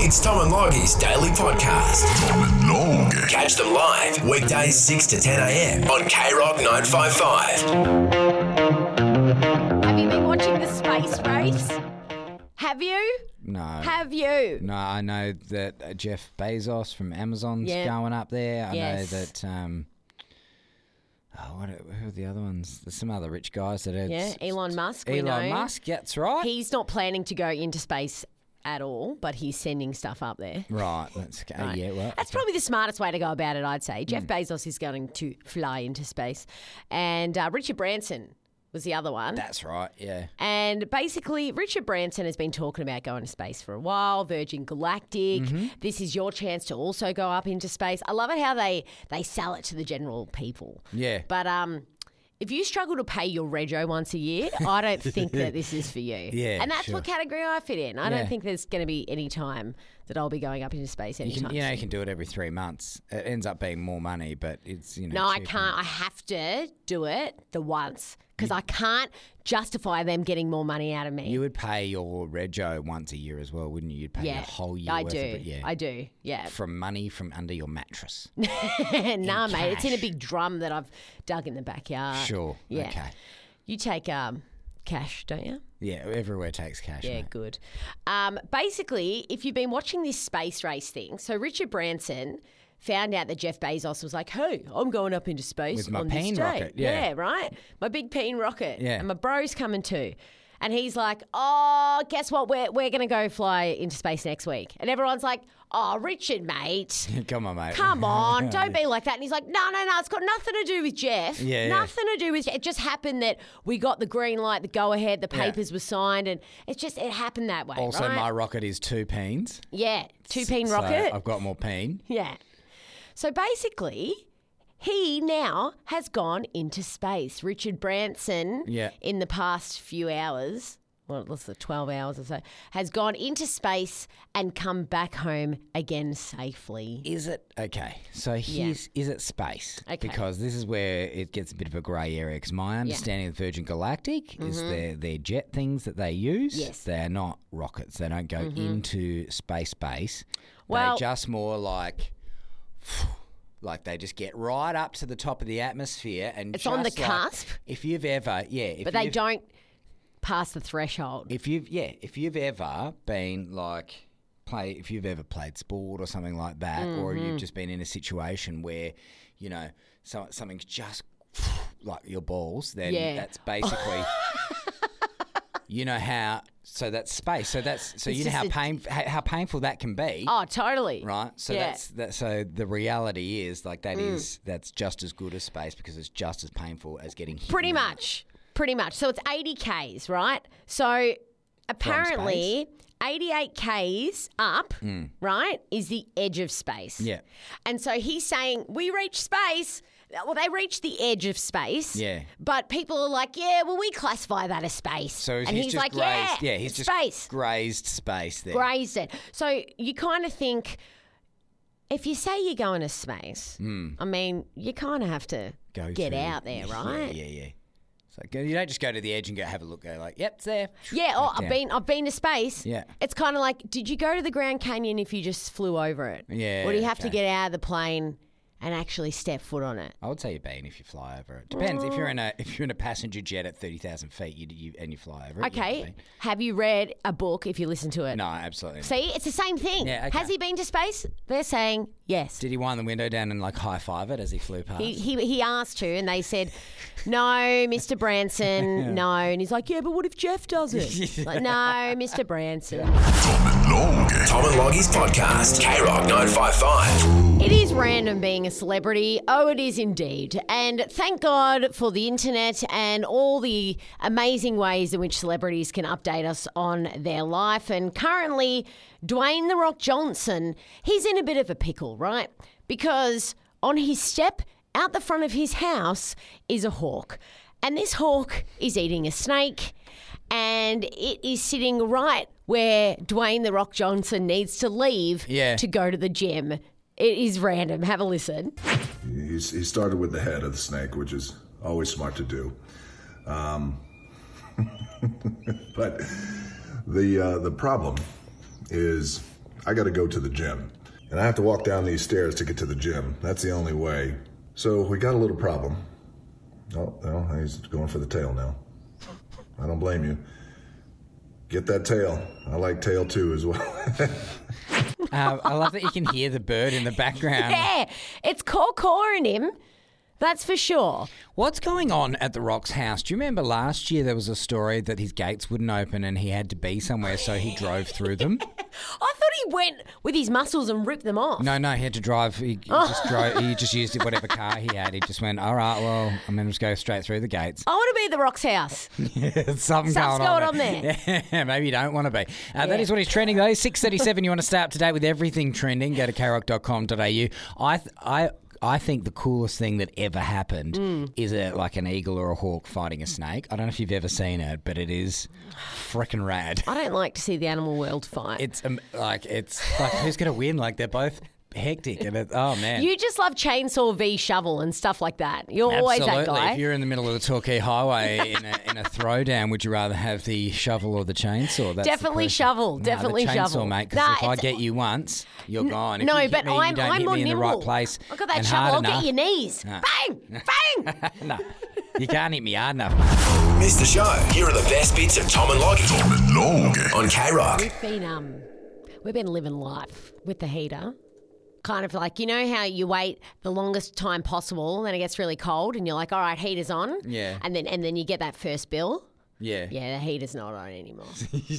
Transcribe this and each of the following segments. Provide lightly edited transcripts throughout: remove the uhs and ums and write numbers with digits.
It's Tom and Loggie's daily podcast. Tom and Loggie. Catch them live weekdays 6 to 10 a.m. on K-Rock 955. Have you been watching the space race? Have you? No. Have you? No, I know that Jeff Bezos from Amazon's going up there. I know that. Who are the other ones? There's some other rich guys that are. Yeah, Elon Musk. Elon Musk, that's right. He's not planning to go into space at all, but he's sending stuff up there. Right. That's okay. Right. Yeah. Well, that's probably the smartest way to go about it, I'd say. Jeff Bezos is going to fly into space, and Richard Branson was the other one. That's right. Yeah. And basically, Richard Branson has been talking about going to space for a while. Virgin Galactic. This is your chance to also go up into space. I love it how they sell it to the general people. Yeah. But if you struggle to pay your rego once a year, I don't think that this is for you. Yeah, and that's sure. what category I fit in. I Yeah. don't think there's going to be any time that I'll be going up into space anytime soon. You can do it every 3 months. It ends up being more money, but it's No, I cheaper. can't. I have to do it the once because I can't justify them getting more money out of me. You would pay your rego once a year as well, wouldn't you? You'd pay yeah, a whole year I worth do. of it. Yeah. I do. Yeah. From money from under your mattress. Nah, mate. It's in a cash. big drum that I've dug in the backyard. Sure. Yeah. Okay. You take cash, don't you? Yeah, everywhere takes cash. Yeah, mate. good. Basically, if you've been watching this space race thing, so Richard Branson found out that Jeff Bezos was like, hey, I'm going up into space With my on this peen day. rocket, yeah. Right? My big peen rocket. Yeah. And my bro's coming too. And he's like, oh, guess what? We're going to go fly into space next week. And everyone's like, oh, Richard, mate. Come on, mate. Come on, don't be like that. And he's like, no, it's got nothing to do with Jeff. Yeah, nothing to do with Jeff. It just happened that we got the green light, the go-ahead, the papers were signed, and it happened that way, Also, right? my rocket is 2 peens. Yeah, 2-peen So rocket. I've got more peen. Yeah. So basically, he now has gone into space. Richard Branson, Yeah. in the past few hours, well, let's say 12 hours or so, has gone into space and come back home again safely. Is it okay? So is it space? Okay. Because this is where it gets a bit of a grey area. Because my understanding of Virgin Galactic is they're jet things that they use. Yes. They're not rockets. They don't go into space base. Well- They're just more like they just get right up to the top of the atmosphere and It's on the just like, cusp. if you've ever, But they don't pass the threshold. If you've ever been if you've ever played sport or something like that, or you've just been in a situation where, something's just like your balls, then that's basically, how. So that's space. So you know how painful that can be. Oh, totally. Right, so Yeah. so the reality is that's just as good as space because it's just as painful as getting hit. Pretty much. So it's 80 Ks, right? So apparently 88 Ks up, right, is the edge of space. Yeah. And so he's saying, we reach space. Well, they reach the edge of space. Yeah. But people are like, yeah, well, we classify that as space. So and he's he's just like, grazed, yeah, he's just space. grazed space there. Grazed it. So you kind of think, if you say you're going to space, I mean, you kind of have to get out there, right? Yeah. So you don't just go to the edge and go have a look. Go like, yep, it's there. Yeah, Back down. I've been to space. Yeah. It's kind of like, did you go to the Grand Canyon if you just flew over it? Yeah, Or do you have to okay. get out of the plane and actually step foot on it? I would say you've been if you fly over it. Depends if you're in a passenger jet at 30,000 feet and you fly over it. you've Okay. been. Have you read a book if you listen to it? No, absolutely. not. See, it's the same thing. Yeah, okay. Has he been to space? They're saying yes. Did he wind the window down and high five it as he flew past? He asked to, and they said, no, Mr. Branson, no. And he's like, yeah, but what if Jeff does it? Like, no, Mr. Branson. Tom and Loggie. Tom and Loggie's podcast. K-Rock 955. It is random being a celebrity. Oh, it is indeed. And thank God for the internet and all the amazing ways in which celebrities can update us on their life. And currently, Dwayne "The Rock" Johnson, he's in a bit of a pickle, right? Because on his step out the front of his house is a hawk. And this hawk is eating a snake. And it is sitting right where Dwayne "The Rock" Johnson needs to leave to go to the gym. It is random. Have a listen. He started with the head of the snake, which is always smart to do. But the problem is I got to go to the gym. And I have to walk down these stairs to get to the gym. That's the only way. So we got a little problem. Oh, well, he's going for the tail now. I don't blame you. Get that tail. I like tail too as well. I love that you can hear the bird in the background. Yeah, it's caw in him. That's for sure. What's going on at the Rock's house? Do you remember last year there was a story that his gates wouldn't open and he had to be somewhere, so he drove through them? I thought he went with his muscles and ripped them off. No, he had to drive. He just drove. He just used whatever car he had. He just went, all right, well, I'm going to just go straight through the gates. I want to be at the Rock's house. Something's going on there. Yeah, maybe you don't want to be. That is what is trending, though. 6:37, you want to stay up to date with everything trending, go to krock.com.au. I think the coolest thing that ever happened is like an eagle or a hawk fighting a snake. I don't know if you've ever seen it, but it is freaking rad. I don't like to see the animal world fight. It's like who's going to win? Like they're both hectic and oh man. You just love chainsaw v shovel and stuff like that. You're always that guy. If you're in the middle of the Torquay Highway in a throwdown, would you rather have the shovel or the chainsaw? That's definitely shovel. Definitely the chainsaw, shovel, mate. Because if I get you once, you're gone. If no, you but me, you don't I'm hit more me in the nimble. right place. I've got that and shovel. hard I'll enough. get your knees. Bang, bang. No, you can't hit me hard enough. Missed the show? Here are the best bits of Tom and Loggy. On K-Rock. We've been living life with the heater. Kind of like, you know how you wait the longest time possible, then it gets really cold and you're like, all right, heater's on. Yeah. And then you get that first bill. Yeah. Yeah, the heater's not on anymore.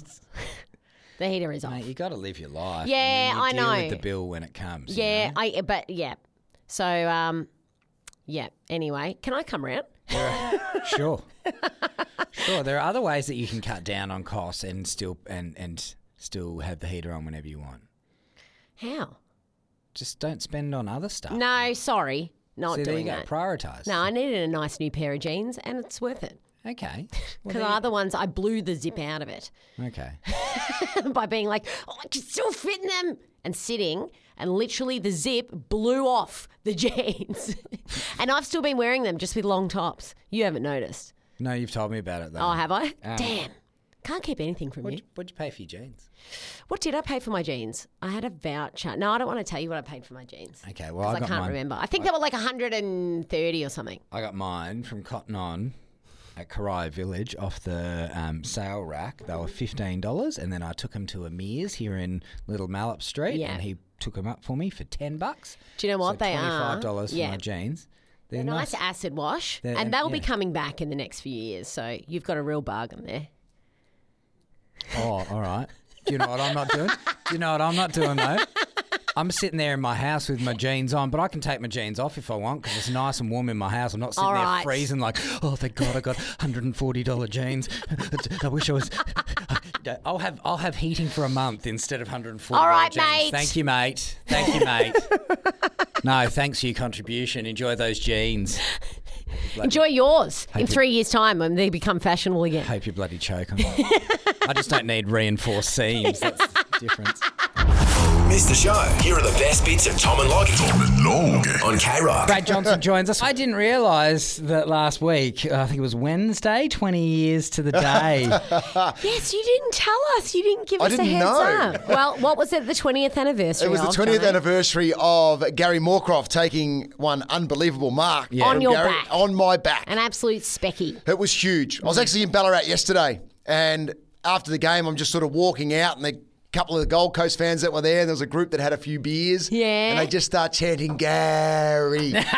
The heater is off. Mate, you got to live your life. Yeah, and then you I know. deal with the bill when it comes. Yeah, you know? So, yeah. Anyway, can I come round? Sure. There are other ways that you can cut down on costs and still have the heater on whenever you want. How? Just don't spend on other stuff. No, sorry, not See, doing there you that. go. Prioritise. No, I needed a nice new pair of jeans, and it's worth it. Okay. Because the other ones, I blew the zip out of it Okay. by being like, oh, I can still fit in them, and sitting, and literally the zip blew off the jeans. And I've still been wearing them just with long tops. You haven't noticed. No, you've told me about it though. Oh, have I? Damn. Can't keep anything from you. What'd you pay for your jeans? What did I pay for my jeans? I had a voucher. No, I don't want to tell you what I paid for my jeans. Okay, well, I can't remember. I think they were like 130 or something. I got mine from Cotton On at Corio Village off the sale rack. They were $15, and then I took them to Amir's here in Little Mallop Street, and he took them up for me for $10. Do you know what so they are? $25 for my jeans. They're nice acid wash, and they'll be coming back in the next few years. So you've got a real bargain there. Oh, all right. Do you know what I'm not doing? Though? I'm sitting there in my house with my jeans on, but I can take my jeans off if I want because it's nice and warm in my house. I'm not sitting there freezing like, oh, thank God I got $140 jeans. I wish I was... I'll have heating for a month instead of $140 all right, jeans. mate. Thank you, mate. No, thanks for your contribution. Enjoy those jeans. Enjoy yours in 3 years' time when they become fashionable again. Hope you bloody choke on that. I just don't need reinforced seams. That's the difference. Missed the show? Here are the best bits of Tom and Loggy. On K-Rock. Brad Johnson joins us. I didn't realise that last week, I think it was Wednesday, 20 years to the day. Yes, you didn't tell us. You didn't give us a heads know. up. Well, what was it, the 20th anniversary It was the 20th anniversary of Gary Moorcroft taking one unbelievable mark. Yeah. On your Gary, back. On my back. An absolute specky. It was huge. I was actually in Ballarat yesterday, and after the game, I'm just sort of walking out, and a couple of the Gold Coast fans that were there, there was a group that had a few beers. Yeah. And they just start chanting, Gary, Gary.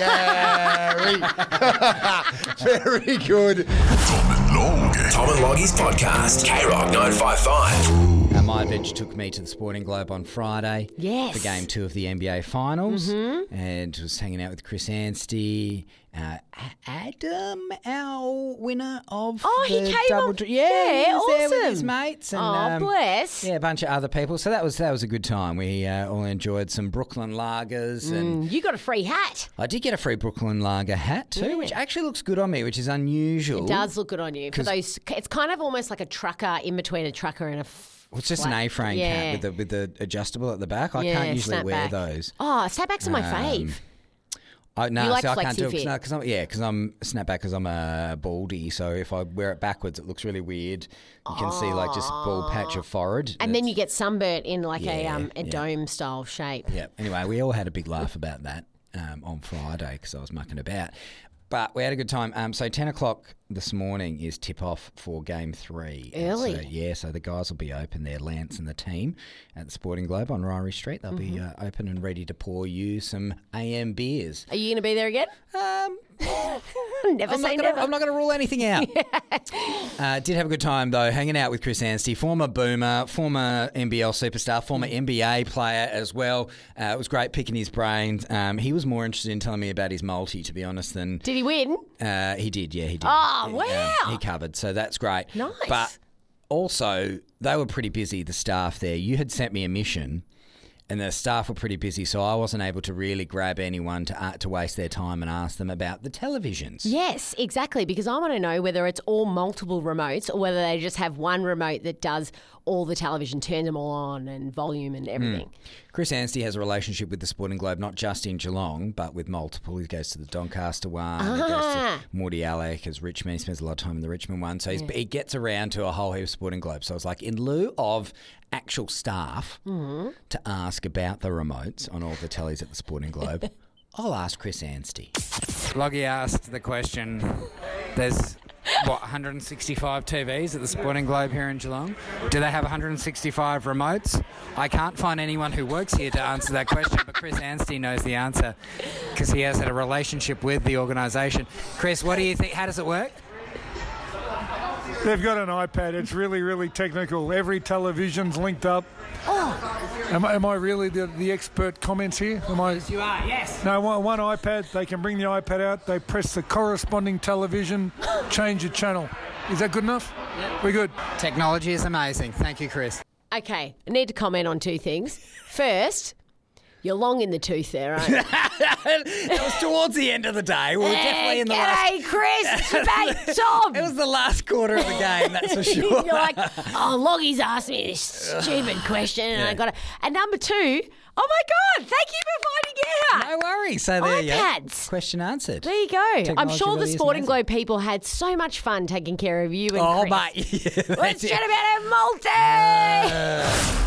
Very good. Tom and Loggy's podcast. K-Rock 955. My adventure took me to the Sporting Globe on Friday. Yes. For Game 2 of the NBA Finals. And was hanging out with Chris Anstey. Adam, our winner of he the came double... off- Yeah, he was there with awesome. his mates. And, Oh, bless. Yeah, a bunch of other people. So that was a good time. We all enjoyed some Brooklyn lagers. And You got a free hat. I did get a free Brooklyn lager hat too, which actually looks good on me, which is unusual. It does look good on you. For those, it's kind of almost like a trucker, in between a trucker and a... Well, it's just an A-frame hat with the adjustable at the back. I can't usually wear snapback. those. Oh, snapbacks are my fave. No, You like I can't do flexi it. fit. Because I'm a snapback because I'm a baldy. So if I wear it backwards, it looks really weird. You can see like just a bald patch of forehead. And then you get sunburnt in like Yeah, a dome style shape. Yeah. Anyway, we all had a big laugh about that on Friday because I was mucking about. But we had a good time. So 10 o'clock this morning is tip-off for Game 3. Early. So the guys will be open there, Lance and the team, at the Sporting Globe on Ryrie Street. They'll be open and ready to pour you some AM beers. Are you going to be there again? Never say never. I'm not going to rule anything out. Did have a good time, though, hanging out with Chris Anstey, former Boomer, former NBL superstar, former NBA player as well. It was great picking his brains. He was more interested in telling me about his multi, to be honest, than... Did he win? He did, yeah, he did. Oh, wow. He covered, so that's great. Nice. But also, they were pretty busy, the staff there. You had sent me a mission, and the staff were pretty busy, so I wasn't able to really grab anyone to waste their time and ask them about the televisions. Yes, exactly, because I want to know whether it's all multiple remotes or whether they just have one remote that does all the television, turns them all on and volume and everything. Chris Anstey has a relationship with the Sporting Globe, not just in Geelong, but with multiple. He goes to the Doncaster one, he goes to Morty Alec as Richmond. He spends a lot of time in the Richmond one. So he gets around to a whole heap of Sporting Globe. So I was like, in lieu of actual staff to ask about the remotes on all the tellies at the Sporting Globe, I'll ask Chris Anstey. Loggy asked the question, there's... 165 TVs at the Sporting Globe here in Geelong? Do they have 165 remotes? I can't find anyone who works here to answer that question, but Chris Anstey knows the answer because he has had a relationship with the organisation. Chris, what do you think? How does it work? They've got an iPad. It's really, really technical. Every television's linked up. Am I really the expert comments here? Yes, you are, yes. No, one iPad. They can bring the iPad out. They press the corresponding television, change the channel. Is that good enough? Yep. We're good. Technology is amazing. Thank you, Chris. Okay, I need to comment on two things. First, you're long in the tooth there, aren't you? That was towards the end of the day. We were definitely in the last... G'day, Chris. It's your mate, Tom. It was the last quarter of the game, that's for sure. You're like, Loggy's asked me this stupid question and I got it. And number two, oh my God, thank you for finding out. No worries. So there you go. iPads. Question answered. There you go. I'm Technology sure really the is Sporting amazing. Globe people had so much fun taking care of you and Oh, Chris. mate. Yeah, Let's they chat did. about our multi.